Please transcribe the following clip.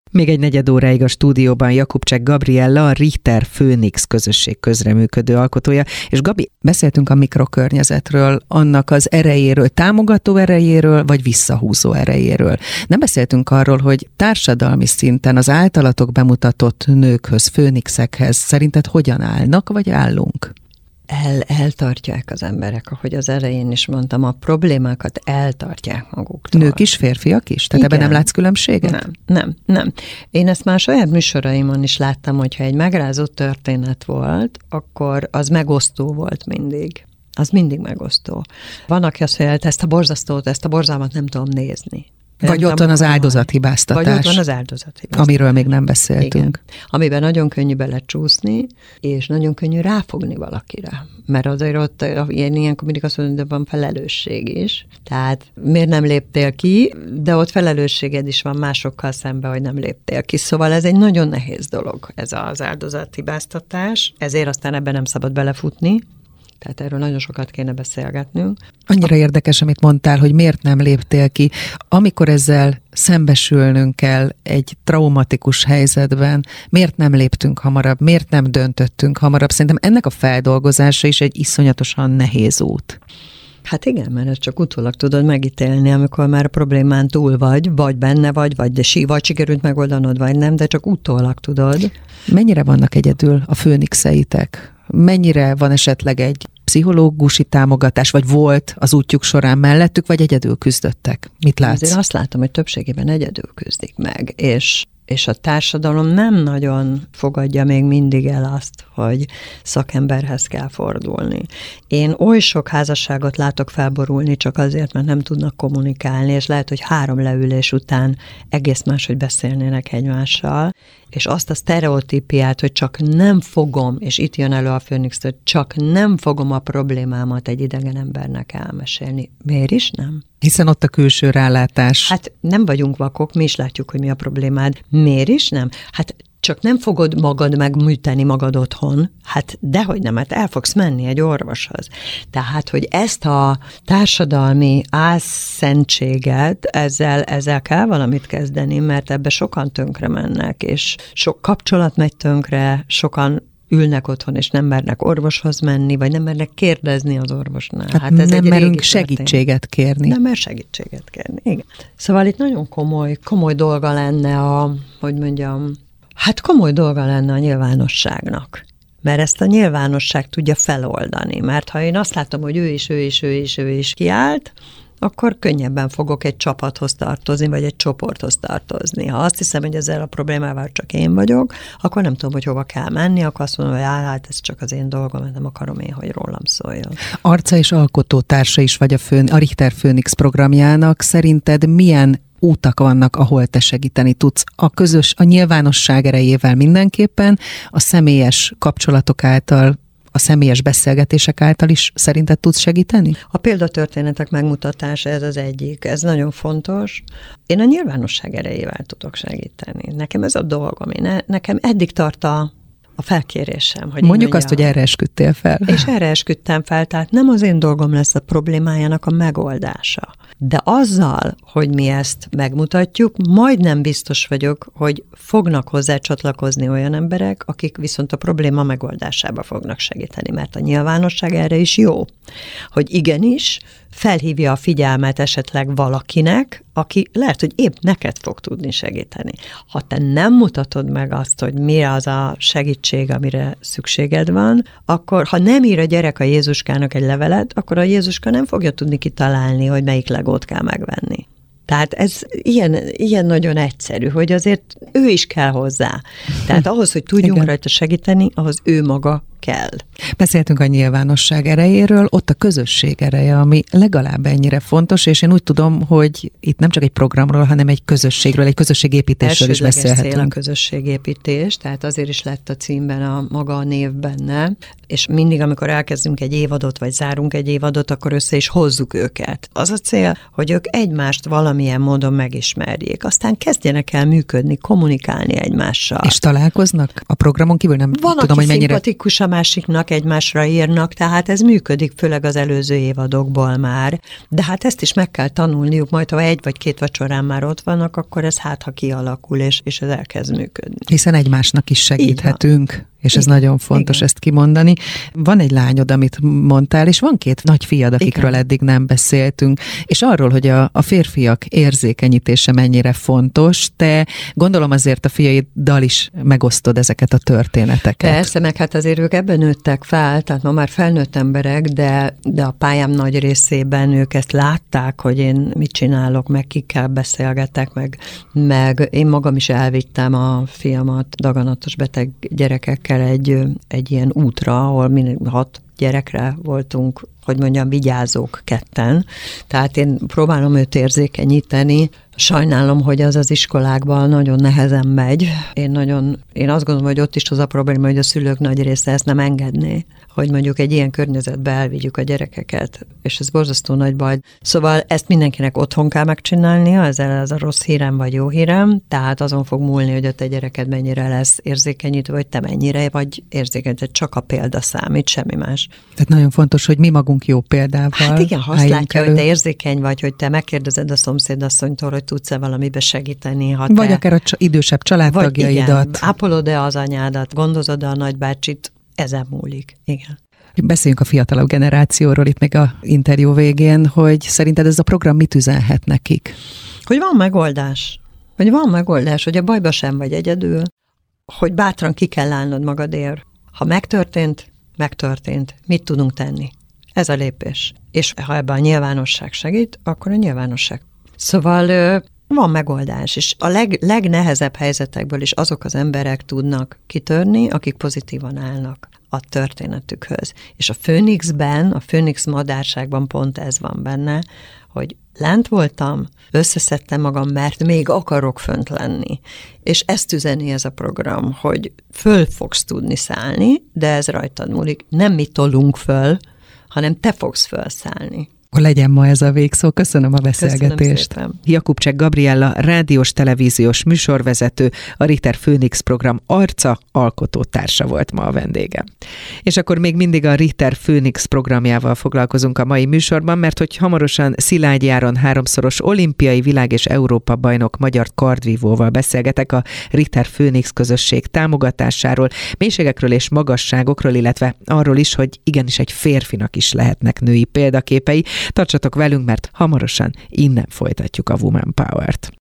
Még egy negyed óráig a stúdióban Jakubcsek Gabriella, a Richter Phoenix közösség közreműködő alkotója. És Gabi, beszéltünk a mikrokörnyezetről, annak az erejéről, támogató erejéről, vagy visszahúzó erejéről. Nem beszéltünk arról, hogy társadalmi szinten az általatok bemutatott nőkhöz, főnixekhez szerinted hogyan állnak, vagy állunk? Eltartják az emberek, ahogy az elején is mondtam, a problémákat eltartják maguktól. Nők is, férfiak is? Tehát ebben nem látsz különbséget? Nem. Én ezt már saját műsoraimon is láttam, hogyha egy megrázó történet volt, akkor az megosztó volt mindig. Az mindig megosztó. Van, aki azt mondja, ezt a borzalmat nem tudom nézni. Vagy ott van az áldozathibáztatás. Vagy ott van az áldozathibáztatás. Amiről még nem beszéltünk. Igen. Amiben nagyon könnyű belecsúszni, és nagyon könnyű ráfogni valakire. Mert azért ott ilyenkor mindig azt mondom, hogy van felelősség is. Tehát miért nem léptél ki, de ott felelősséged is van másokkal szemben, hogy nem léptél ki. Szóval ez egy nagyon nehéz dolog, ez az áldozathibáztatás. Ezért aztán ebben nem szabad belefutni. Tehát erről nagyon sokat kéne beszélgetnünk. Annyira érdekes, amit mondtál, hogy miért nem léptél ki. Amikor ezzel szembesülnünk kell egy traumatikus helyzetben, miért nem léptünk hamarabb, miért nem döntöttünk hamarabb? Szerintem ennek a feldolgozása is egy iszonyatosan nehéz út. Hát igen, mert ezt csak utólag tudod megítélni, amikor már a problémán túl vagy benne vagy sikerült megoldanod, vagy nem, de csak utólag tudod. Mennyire vannak egyedül a főnixeitek? Mennyire van esetleg egy pszichológusi támogatás, vagy volt az útjuk során mellettük, vagy egyedül küzdöttek? Mit látsz? Azért azt látom, hogy többségében egyedül küzdik meg, és a társadalom nem nagyon fogadja még mindig el azt, hogy szakemberhez kell fordulni. Én oly sok házasságot látok felborulni csak azért, mert nem tudnak kommunikálni, és lehet, hogy 3 leülés után egész máshogy beszélnének egymással, és azt a sztereotípiát, hogy csak nem fogom, és itt jön elő a Phoenix, hogy csak nem fogom a problémámat egy idegen embernek elmesélni. Miért is nem? Hiszen ott a külső rálátás. Hát nem vagyunk vakok, mi is látjuk, hogy mi a problémád. Miért is nem? Hát csak nem fogod magad megműteni magad otthon. Hát dehogy nem, hát el fogsz menni egy orvoshoz. Tehát, hogy ezt a társadalmi álszentséget, ezzel kell valamit kezdeni, mert ebbe sokan tönkre mennek, és sok kapcsolat megy tönkre, sokan ülnek otthon, és nem mernek orvoshoz menni, vagy nem mernek kérdezni az orvosnál. Hát ez nem merünk segítséget kérni. Nem mer segítséget kérni, igen. Szóval itt nagyon komoly dolga lenne komoly dolga lenne a nyilvánosságnak. Mert ezt a nyilvánosság tudja feloldani. Mert ha én azt látom, hogy ő is kiállt, akkor könnyebben fogok egy csapathoz tartozni, vagy egy csoporthoz tartozni. Ha azt hiszem, hogy ezzel a problémával csak én vagyok, akkor nem tudom, hogy hova kell menni, akkor azt mondom, hogy hát ez csak az én dolgom, nem akarom én, hogy rólam szóljon. Arca és alkotótársa is vagy a Richter Phoenix programjának. Szerinted milyen útak vannak, ahol te segíteni tudsz? A nyilvánosság erejével mindenképpen, a személyes kapcsolatok által, a személyes beszélgetések által is szerinted tudsz segíteni? A példatörténetek megmutatása, ez az egyik, ez nagyon fontos. Én a nyilvánosság erejével tudok segíteni. Nekem ez a dolgom. Nekem eddig tart a felkérésem. Hogy mondjuk azt, hogy erre esküdtél fel. És erre esküdtem fel, tehát nem az én dolgom lesz a problémájának a megoldása. De azzal, hogy mi ezt megmutatjuk, majdnem biztos vagyok, hogy fognak hozzá csatlakozni olyan emberek, akik viszont a probléma megoldásába fognak segíteni, mert a nyilvánosság erre is jó. Hogy igenis, felhívja a figyelmet esetleg valakinek, aki lehet, hogy épp neked fog tudni segíteni. Ha te nem mutatod meg azt, hogy mi az a segítség, amire szükséged van, akkor ha nem ír a gyerek a Jézuskának egy levelet, akkor a Jézuska nem fogja tudni kitalálni, hogy melyik legót kell megvenni. Tehát ez ilyen nagyon egyszerű, hogy azért ő is kell hozzá. Tehát ahhoz, hogy tudjunk rajta segíteni, ahhoz ő maga kell. Beszéltünk a nyilvánosság erejéről, ott a közösség ereje, ami legalább ennyire fontos, és én úgy tudom, hogy itt nem csak egy programról, hanem egy közösségről, egy közösségépítésről is beszélhetünk. Cél a közösségépítés, tehát azért is lett a címben maga a név benne, és mindig, amikor elkezdünk egy évadot, vagy zárunk egy évadot, akkor össze is hozzuk őket. Az a cél, hogy ők egymást valamilyen módon megismerjék, aztán kezdjenek el működni, kommunikálni egymással. És találkoznak? A programon kívül nem van, tudom, hogy mennyire... Szimpatikusan másiknak egymásra írnak, tehát ez működik, főleg az előző évadokból már. De hát ezt is meg kell tanulniuk, majd ha 1 vagy 2 vacsorán már ott vannak, akkor ez ha kialakul, és ez elkezd működni. Hiszen egymásnak is segíthetünk. És ez nagyon fontos ezt kimondani. Van egy lányod, amit mondtál, és van 2 nagy fiad, akikről eddig nem beszéltünk, és arról, hogy a férfiak érzékenyítése mennyire fontos, te gondolom azért a fiaiddal is megosztod ezeket a történeteket. Persze, meg hát azért ők ebben nőttek fel, tehát ma már felnőtt emberek, de a pályám nagy részében ők ezt látták, hogy én mit csinálok, meg kikkel beszélgetek, meg én magam is elvittem a fiamat daganatos beteg gyerekekkel egy ilyen útra, ahol 6 gyerekre voltunk, hogy mondjam, vigyázók 2. Tehát én próbálom őt érzékenyíteni. Sajnálom, hogy az iskolákban nagyon nehezen megy. Én azt gondolom, hogy ott is az a probléma, hogy a szülők nagy része ezt nem engedné, hogy mondjuk egy ilyen környezetbe elvigyük a gyerekeket, és ez borzasztó nagy baj. Szóval ezt mindenkinek otthon kell megcsinálnia, ez a rossz hírem vagy jó hírem, tehát azon fog múlni, hogy a te gyereked mennyire lesz érzékenyítő, vagy te mennyire vagy érzékenyítő, csak a példa számít, semmi más. Tehát nagyon fontos, hogy mi magunk jó példával. Hát igen, ha azt látja, hogy te érzékeny vagy, hogy te megkérdezed a szomszédasszonytól, hogy tudsz-e valamibe segíteni. Vagy akár a idősebb családtagjaidat. Ápolod-e az anyádat, gondozod-e a nagybácsit, ezen múlik. Igen. Beszéljünk a fiatalabb generációról itt még a interjú végén, hogy szerinted ez a program mit üzenhet nekik? Hogy van megoldás, hogy a bajba sem vagy egyedül, hogy bátran ki kell állnod magadért. Ha megtörtént, mit tudunk tenni? Ez a lépés. És ha ebben a nyilvánosság segít, akkor a nyilvánosság. Szóval van megoldás, és a legnehezebb helyzetekből is azok az emberek tudnak kitörni, akik pozitívan állnak a történetükhöz. És a Főnix madárságban pont ez van benne, hogy lent voltam, összeszedtem magam, mert még akarok fönt lenni. És ezt üzeni ez a program, hogy föl fogsz tudni szállni, de ez rajtad múlik. Nem mi tolunk föl, hanem te fogsz fölszállni. Akkor legyen ma ez a végszó. Köszönöm a beszélgetést. Jakubcsek Gabriella, rádiós televíziós műsorvezető, a Ritter Főnix program arca, alkotótársa volt ma a vendége. És akkor még mindig a Ritter Főnix programjával foglalkozunk a mai műsorban, mert hogy hamarosan Szilágyi Áron 3-szoros olimpiai világ- és Európa-bajnok magyar kardvívóval beszélgetek a Ritter Főnix közösség támogatásáról, mélységekről és magasságokról, illetve arról is, hogy igenis egy férfinak is lehetnek női példaképei. Tartsatok velünk, mert hamarosan innen folytatjuk a Woman Power-t.